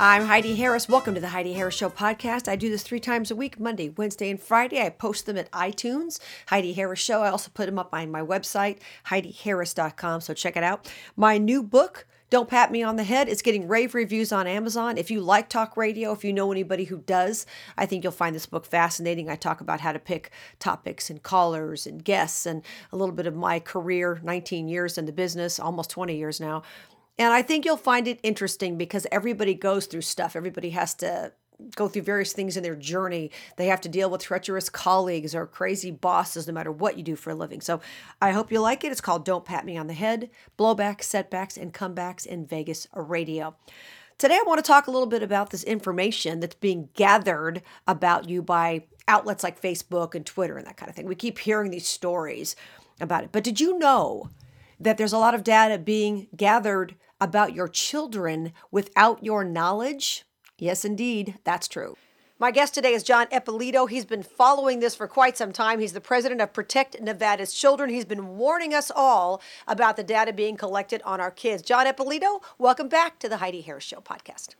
I'm Heidi Harris. Welcome to the Heidi Harris Show podcast. I do this 3 times a week, Monday, Wednesday, and Friday. I post them at iTunes, Heidi Harris Show. I also put them up on my website, HeidiHarris.com, so check it out. My new book, Don't Pat Me on the Head, is getting rave reviews on Amazon. If you like talk radio, if you know anybody who does, I think you'll find this book fascinating. I talk about how to pick topics and callers and guests and a little bit of my career, 19 years in the business, almost 20 years now. And I think you'll find it interesting because everybody goes through stuff. Everybody has to go through various things in their journey. They have to deal with treacherous colleagues or crazy bosses, no matter what you do for a living. So I hope you like it. It's called Don't Pat Me on the Head, Blowbacks, Setbacks, and Comebacks in Vegas Radio. Today, I want to talk a little bit about this information that's being gathered about you by outlets like Facebook and Twitter and that kind of thing. We keep hearing these stories about it. But did you know that there's a lot of data being gathered about your children without your knowledge? Yes, indeed, that's true. My guest today is John Eppolito. He's been following this for quite some time. He's the president of Protect Nevada's Children. He's been warning us all about the data being collected on our kids. John Eppolito, welcome back to the Heidi Harris Show podcast.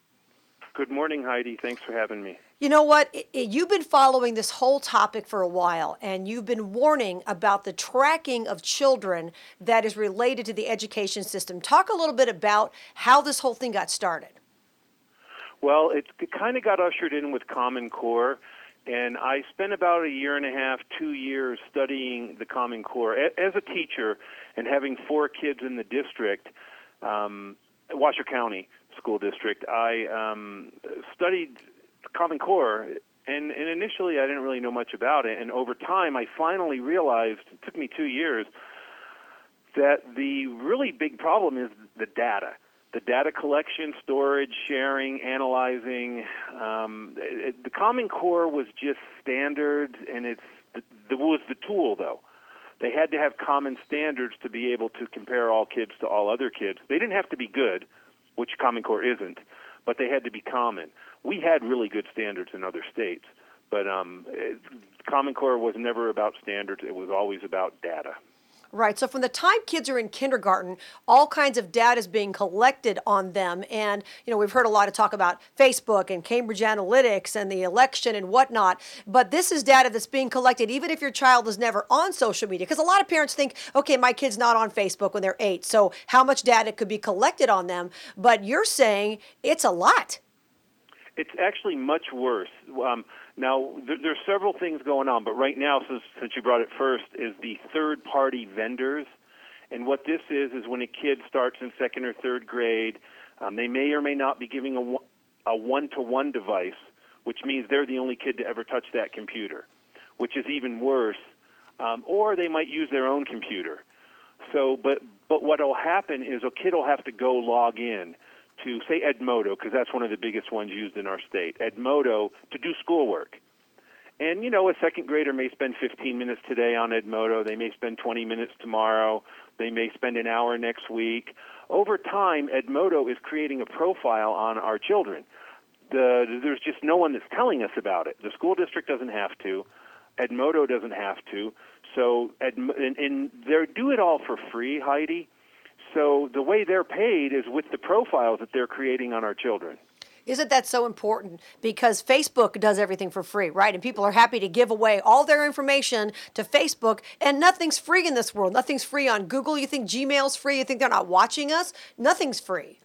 Good morning, Heidi. Thanks for having me. You know what? You've been following this whole topic for a while, and you've been warning about the tracking of children that is related to the education system. Talk a little bit about how this whole thing got started. Well, it kind of got ushered in with Common Core, and I spent about a year and a half, 2 years studying the Common Core. As a teacher and having 4 kids in the district, Washoe County School District, I studied Common Core, and initially I didn't really know much about it, and over time I finally realized, it took me 2 years, that the really big problem is the data. The data collection, storage, sharing, analyzing. The Common Core was just standards, and it was the tool, though. They had to have common standards to be able to compare all kids to all other kids. They didn't have to be good, which Common Core isn't, but they had to be common. We had really good standards in other states, but Common Core was never about standards. It was always about data. Right. So from the time kids are in kindergarten, all kinds of data is being collected on them. And, you know, we've heard a lot of talk about Facebook and Cambridge Analytics and the election and whatnot. But this is data that's being collected even if your child is never on social media. Because a lot of parents think, okay, my kid's not on Facebook when they're 8, so how much data could be collected on them? But you're saying it's a lot. It's actually much worse. Now, there's several things going on, but right now, since you brought it first, is the third-party vendors. And what this is when a kid starts in 2nd or 3rd grade, they may or may not be giving a one-to-one device, which means they're the only kid to ever touch that computer, which is even worse. Or they might use their own computer. So, but what will happen is a kid will have to go log in to, say, Edmodo, because that's one of the biggest ones used in our state, Edmodo, to do schoolwork. And, you know, a 2nd grader may spend 15 minutes today on Edmodo. They may spend 20 minutes tomorrow. They may spend an hour next week. Over time, Edmodo is creating a profile on our children. There's just no one that's telling us about it. The school district doesn't have to. Edmodo doesn't have to. So, and they do it all for free, Heidi. So the way they're paid is with the profiles that they're creating on our children. Isn't that so important? Because Facebook does everything for free, right? And people are happy to give away all their information to Facebook, and nothing's free in this world. Nothing's free on Google. You think Gmail's free? You think they're not watching us? Nothing's free.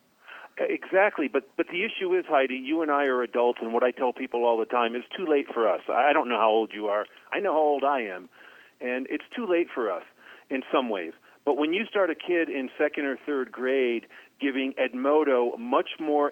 Exactly, but the issue is, Heidi, you and I are adults, and what I tell people all the time is too late for us. I don't know how old you are. I know how old I am, and it's too late for us in some ways. But when you start a kid in 2nd or 3rd grade giving Edmodo much more,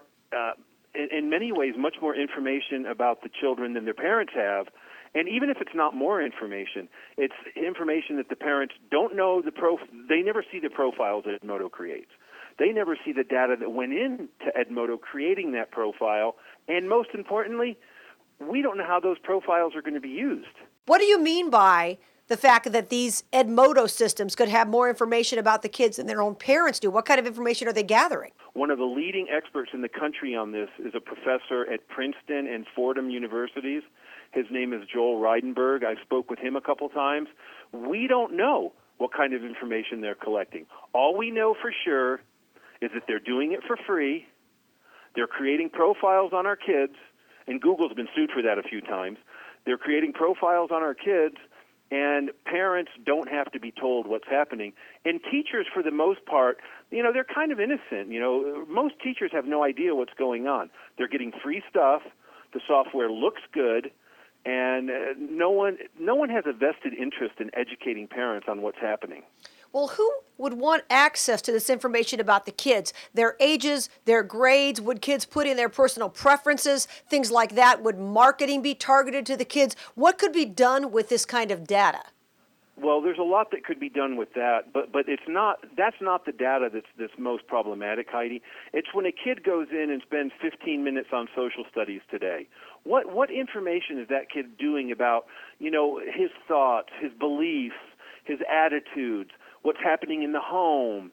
in many ways, much more information about the children than their parents have, and even if it's not more information, it's information that the parents don't know they never see the profiles that Edmodo creates. They never see the data that went into Edmodo creating that profile, and most importantly, we don't know how those profiles are going to be used. What do you mean by the fact that these Edmodo systems could have more information about the kids than their own parents do? What kind of information are they gathering? One of the leading experts in the country on this is a professor at Princeton and Fordham universities. His name is Joel Reidenberg. I spoke with him a couple times. We don't know what kind of information they're collecting. All we know for sure is that they're doing it for free, They're creating profiles on our kids, and Google's been sued for that a few times. They're creating profiles on our kids, and parents don't have to be told what's happening. And teachers, for the most part, they're kind of innocent. Most teachers have no idea what's going on. They're getting free stuff. The software looks good, and no one has a vested interest in educating parents on what's happening. Well, who would want access to this information about the kids? Their ages, their grades? Would kids put in their personal preferences? Things like that? Would marketing be targeted to the kids? What could be done with this kind of data? Well, there's a lot that could be done with that, but that's not the data that's most problematic, Heidi. It's when a kid goes in and spends 15 minutes on social studies today. What information is that kid doing about, his thoughts, his beliefs, his attitudes, what's happening in the home?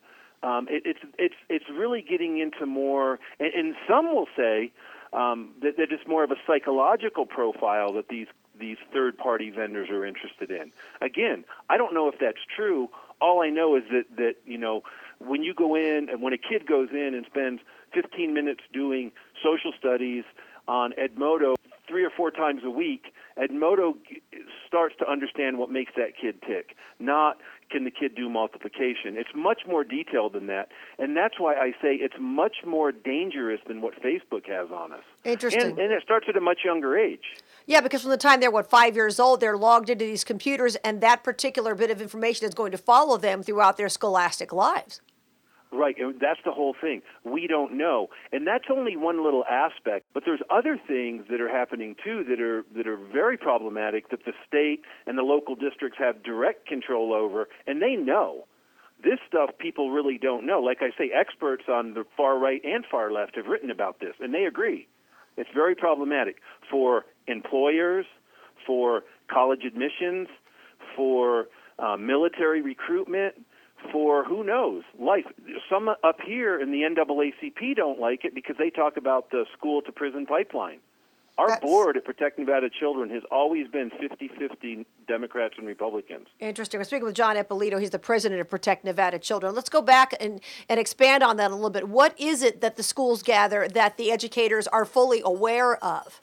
It's really getting into more, and some will say that it's more of a psychological profile that these third-party vendors are interested in. Again, I don't know if that's true. All I know is that when you go in and when a kid goes in and spends 15 minutes doing social studies on Edmodo 3 or 4 times a week, Edmodo starts to understand what makes that kid tick, not can the kid do multiplication. It's much more detailed than that, and that's why I say it's much more dangerous than what Facebook has on us. Interesting. And it starts at a much younger age. Yeah, because from the time they're, 5 years old, they're logged into these computers, and that particular bit of information is going to follow them throughout their scholastic lives. Right, and that's the whole thing. We don't know, and that's only one little aspect. But there's other things that are happening too that are very problematic that the state and the local districts have direct control over, and they know. This stuff people really don't know. Like I say, experts on the far right and far left have written about this, and they agree. It's very problematic for employers, for college admissions, for military recruitment, for who knows, life. Some up here in the NAACP don't like it because they talk about the school-to-prison pipeline. Our board at Protect Nevada Children has always been 50-50 Democrats and Republicans. Interesting. We're speaking with John Ippolito. He's the president of Protect Nevada Children. Let's go back and expand on that a little bit. What is it that the schools gather that the educators are fully aware of?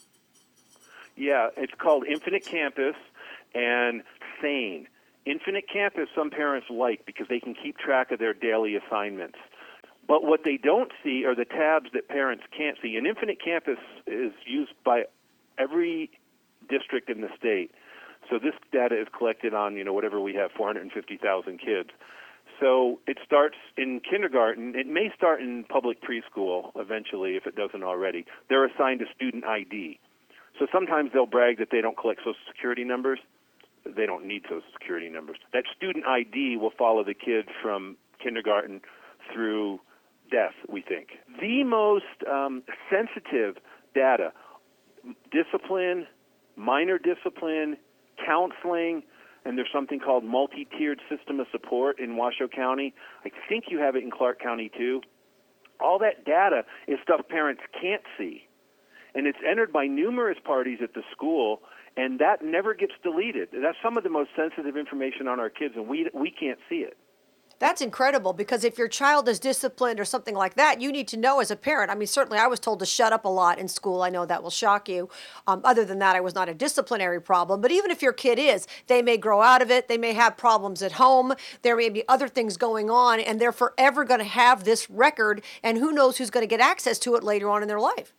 Yeah, it's called Infinite Campus and SANE. Infinite Campus, some parents like because they can keep track of their daily assignments. But what they don't see are the tabs that parents can't see. And Infinite Campus is used by every district in the state. So this data is collected on, whatever we have, 450,000 kids. So it starts in kindergarten. It may start in public preschool eventually if it doesn't already. They're assigned a student ID. So sometimes they'll brag that they don't collect Social Security numbers. They don't need Social Security numbers. That student ID will follow the kid from kindergarten through death, we think. The most sensitive data, discipline, minor discipline, counseling, and there's something called multi-tiered system of support in Washoe County. I think you have it in Clark County too. All that data is stuff parents can't see. And it's entered by numerous parties at the school, and that never gets deleted. That's some of the most sensitive information on our kids, and we can't see it. That's incredible, because if your child is disciplined or something like that, you need to know as a parent. I mean, certainly I was told to shut up a lot in school. I know that will shock you. Other than that, I was not a disciplinary problem. But even if your kid is, they may grow out of it. They may have problems at home. There may be other things going on, and they're forever going to have this record, and who knows who's going to get access to it later on in their life.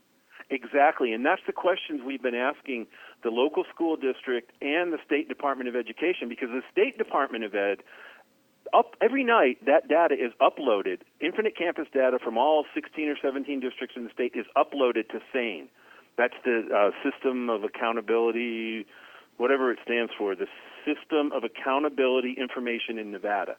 Exactly, and that's the questions we've been asking the local school district and the State Department of Education, because the State Department of Ed, every night that data is uploaded. Infinite Campus data from all 16 or 17 districts in the state is uploaded to SANE. That's the System of Accountability, whatever it stands for, the System of Accountability Information in Nevada.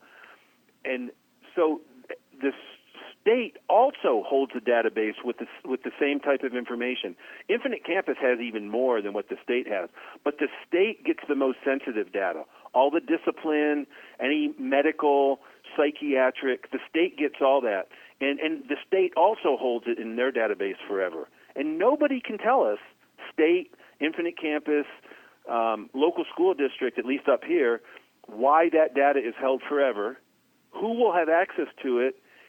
And so this state also holds a database with the same type of information. Infinite Campus has even more than what the state has, but the state gets the most sensitive data. All the discipline, any medical, psychiatric, the state gets all that. And the state also holds it in their database forever. And nobody can tell us, state, Infinite Campus, local school district, at least up here, why that data is held forever, who will have access to it,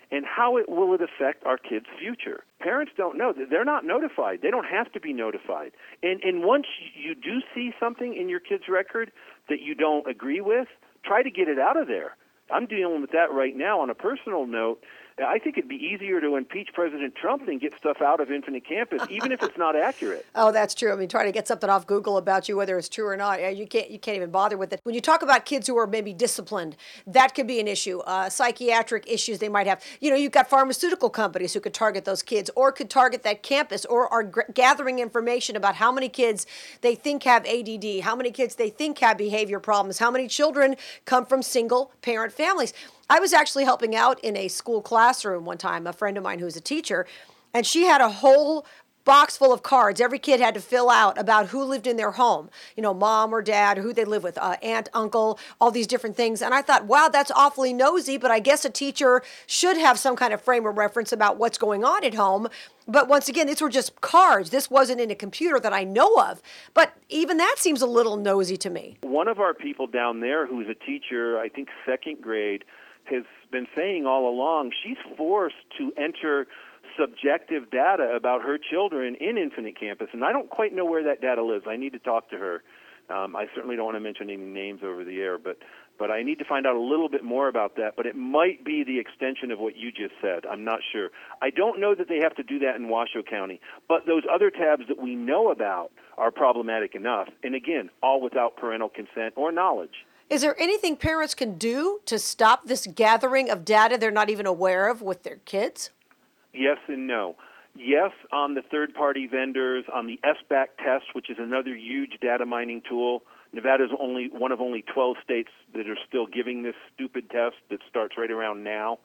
and how will it affect our kids' future? Parents don't know. They're not notified. They don't have to be notified. And once you do see something in your kid's record that you don't agree with, try to get it out of there. I'm dealing with that right now on a personal note. I think it'd be easier to impeach President Trump than get stuff out of Infinite Campus, even if it's not accurate. Oh, that's true. I mean, trying to get something off Google about you, whether it's true or not, you can't even bother with it. When you talk about kids who are maybe disciplined, that could be an issue. Psychiatric issues they might have. You've got pharmaceutical companies who could target those kids, or could target that campus, or are gathering information about how many kids they think have ADD, how many kids they think have behavior problems, how many children come from single-parent families. I was actually helping out in a school classroom one time, a friend of mine who's a teacher, and she had a whole box full of cards every kid had to fill out about who lived in their home, mom or dad, who they live with, aunt, uncle, all these different things. And I thought, wow, that's awfully nosy, but I guess a teacher should have some kind of frame of reference about what's going on at home. But once again, these were just cards. This wasn't in a computer that I know of. But even that seems a little nosy to me. One of our people down there who's a teacher, I think second grade, has been saying all along she's forced to enter subjective data about her children in Infinite Campus, and I don't quite know where that data lives. I need to talk to her. I certainly don't want to mention any names over the air, but I need to find out a little bit more about that. But it might be the extension of what you just said. I'm not sure. I don't know that they have to do that in Washoe County, but those other tabs that we know about are problematic enough, and again, all without parental consent or knowledge. Is there anything parents can do to stop this gathering of data they're not even aware of with their kids? Yes and no. Yes, on the third-party vendors, on the SBAC test, which is another huge data mining tool. Nevada is one of only 12 states that are still giving this stupid test that starts right around now.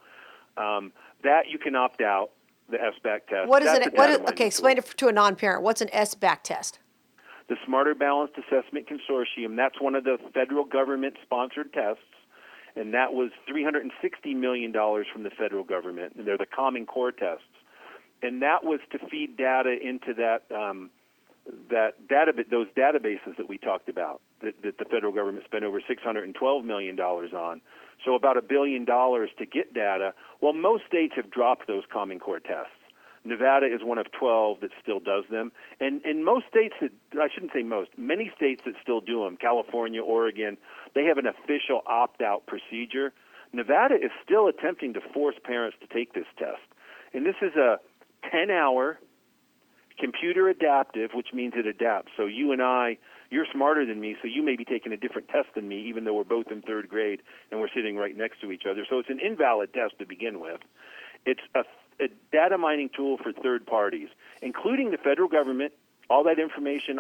That you can opt out, the SBAC test. What is it? Okay, explain it to a non-parent. What's an SBAC test? The Smarter Balanced Assessment Consortium, that's one of the federal government-sponsored tests, and that was $360 million from the federal government, and they're the Common Core tests. And that was to feed data into those databases that we talked about, that the federal government spent over $612 million on. So about $1 billion to get data. Well, most states have dropped those Common Core tests. Nevada is one of 12 that still does them. And most states many states that still do them, California, Oregon, they have an official opt-out procedure. Nevada is still attempting to force parents to take this test. And this is a 10-hour computer adaptive, which means it adapts. So you and I, you're smarter than me, so you may be taking a different test than me, even though we're both in third grade and we're sitting right next to each other. So it's an invalid test to begin with. It's a data mining tool for third parties, including the federal government. All that information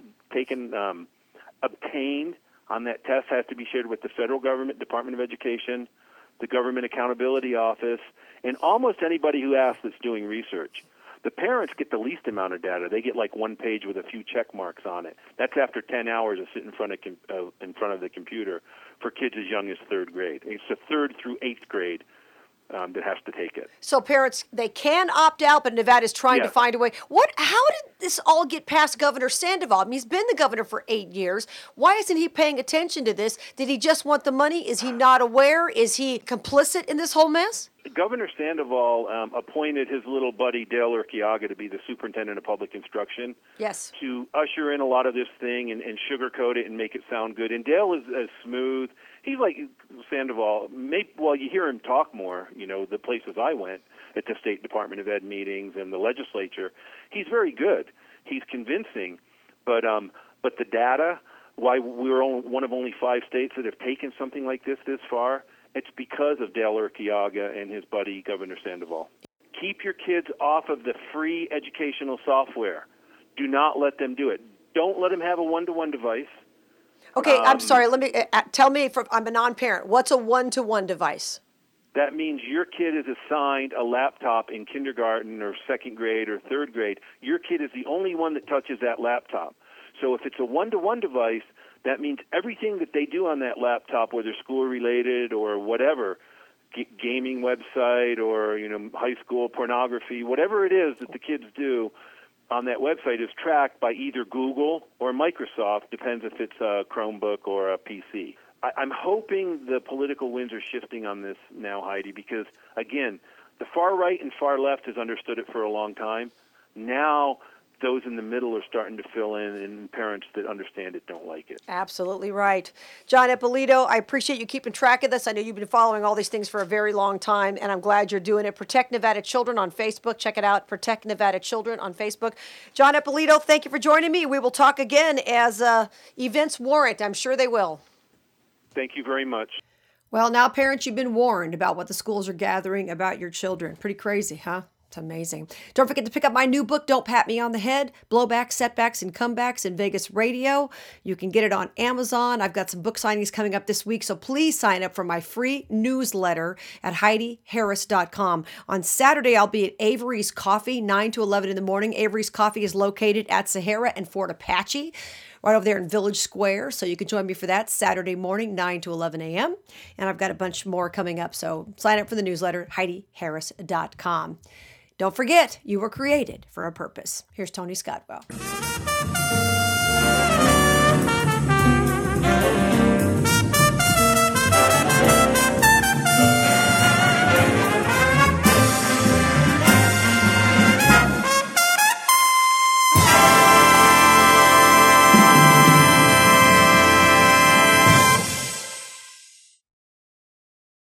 obtained on that test has to be shared with the federal government, Department of Education, the Government Accountability Office, and almost anybody who asks that's doing research. The parents get the least amount of data. They get like one page with a few check marks on it. That's after 10 hours of sitting in front of the computer for kids as young as third grade. It's the third through eighth grade that has to take it. So parents, they can opt out, but Nevada is trying to find a way. How did this all get past Governor Sandoval? I mean, he's been the governor for 8 years. Why isn't he paying attention to this? Did he just want the money? Is he not aware? Is he complicit in this whole mess? Governor Sandoval appointed his little buddy Dale Urquiaga to be the superintendent of public instruction. Yes. To usher in a lot of this thing and sugarcoat it and make it sound good. And Dale is as smooth. He's like Sandoval. You hear him talk more, the places I went at the State Department of Ed meetings and the legislature. He's very good. He's convincing. But the data, why we're one of only 5 states that have taken something like this far, it's because of Dale Urquiaga and his buddy, Governor Sandoval. Keep your kids off of the free educational software. Do not let them do it. Don't let them have a one-to-one device. Okay, I'm sorry. Let me tell me. I'm a non-parent. What's a one-to-one device? That means your kid is assigned a laptop in kindergarten or second grade or third grade. Your kid is the only one that touches that laptop. So if it's a one-to-one device, that means everything that they do on that laptop, whether school-related or whatever, gaming website or high school pornography, whatever it is that the kids do on that website is tracked by either Google or Microsoft, depends if it's a Chromebook or a PC. I'm hoping the political winds are shifting on this now, Heidi, because, again, The far right and far left has understood it for a long time. Now those in the middle are starting to fill in, and parents that understand it don't like it. Absolutely right. John Ippolito, I appreciate you keeping track of this. I know you've been following all these things for a very long time, and I'm glad you're doing it. Protect Nevada Children on Facebook. Check it out, Protect Nevada Children on Facebook. John Ippolito, thank you for joining me. We will talk again as events warrant. I'm sure they will. Thank you very much. Well, now, parents, you've been warned about what the schools are gathering about your children. Pretty crazy, huh? It's amazing. Don't forget to pick up my new book, Don't Pat Me on the Head, Blowbacks, Setbacks, and Comebacks in Vegas Radio. You can get it on Amazon. I've got some book signings coming up this week, so please sign up for my free newsletter at HeidiHarris.com. On Saturday, I'll be at Avery's Coffee, 9 to 11 in the morning. Avery's Coffee is located at Sahara and Fort Apache, right over there in Village Square. So you can join me for that Saturday morning, 9 to 11 a.m. And I've got a bunch more coming up, so sign up for the newsletter at HeidiHarris.com. Don't forget, you were created for a purpose. Here's Tony Scottwell.